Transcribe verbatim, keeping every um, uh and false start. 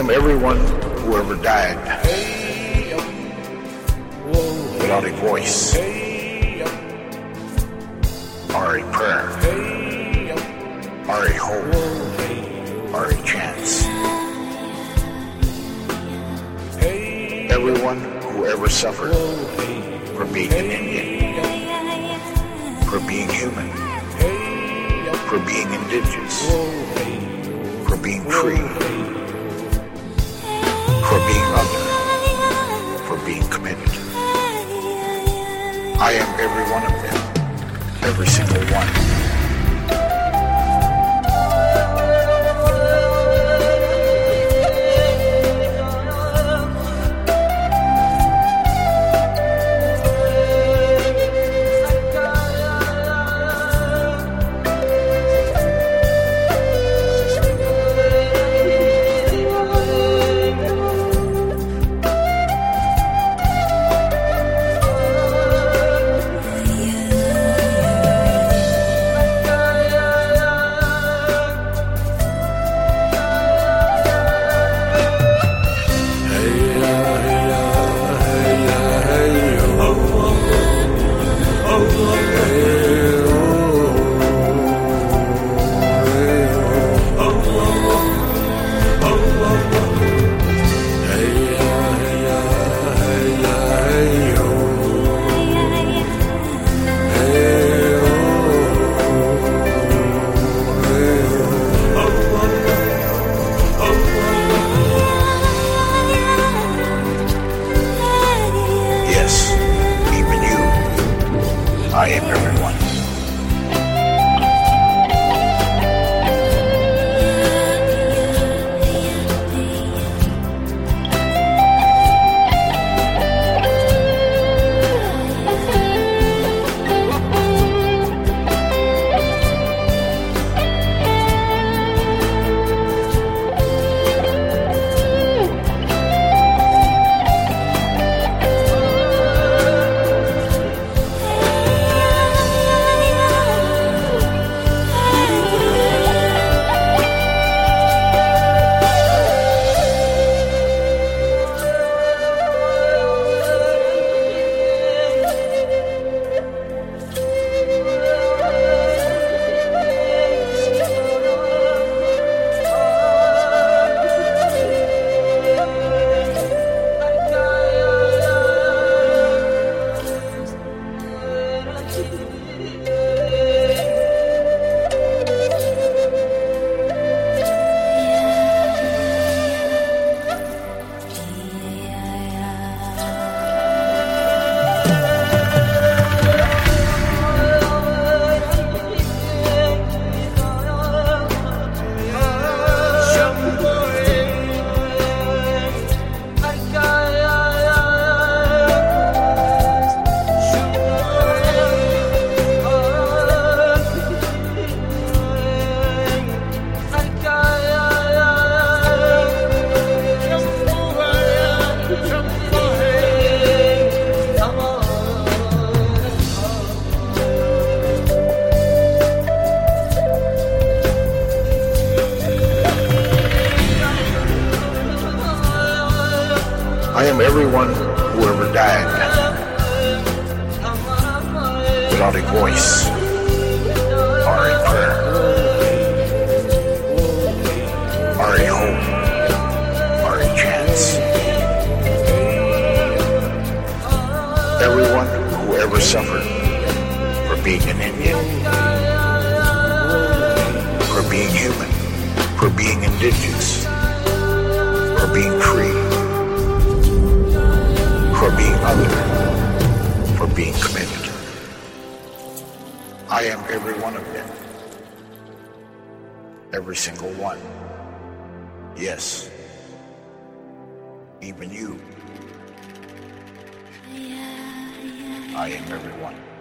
am everyone who ever died without a voice or a prayer or a hope or a chance. Everyone who ever suffered for being an Indian, for being human, for being indigenous, for being free, for being other, for being committed. I am every one of them, every single one. I am everyone. I am everyone who ever died without a voice or a prayer or a hope or a chance. Everyone who ever suffered for being an Indian, for being human, for being indigenous, for being free, for being other, for being committed. I am every one of them. Every single one. Yes. Even you. I am every one.